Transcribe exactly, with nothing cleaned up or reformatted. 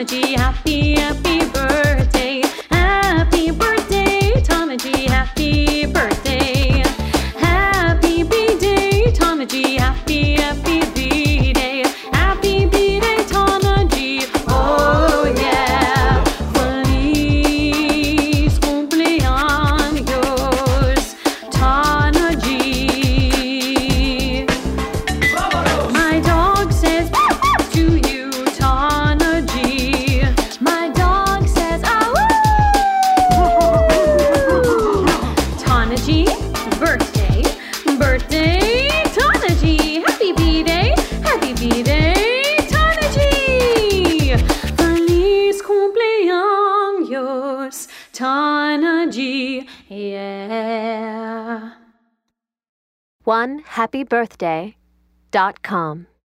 Tanaji, happy, happy birthday. Happy birthday, Tanaji, happy birthday. Happy B-Day, Tanaji, happy, happy B-Day. Happy B-Day, Tanaji, oh yeah. Feliz cumpleaños, Tanaji. My dog says to you, Tanaji. My dog says, ah woo! Tanaji, birthday, birthday, Tanaji. Happy B-Day, happy B-Day, Tanaji. Feliz cumpleaños, Tanaji, yeah. one happy birthday dot com